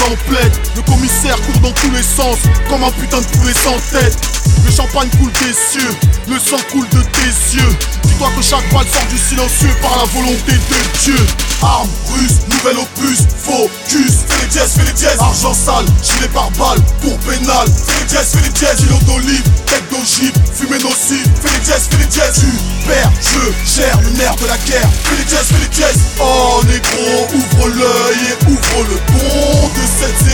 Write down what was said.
plaide. Le commissaire court dans tous les sens, comme un putain de poulet sans tête. Le champagne coule des cieux, le sang coule de tes yeux. Dis-toi que chaque balle sort du silencieux par la volonté de Dieu. Arme russe, nouvel opus, focus. Fais les dièses, argent sale, gilet par balle, pour pénal. Fais les dièses, kilo d'olive, tête d'ogive, fumée nocive. Fais les dièses, tu perds, je gère le nerf de la guerre. Fais les dièses, oh négro, ouvre l'œil et ouvre le pont de cette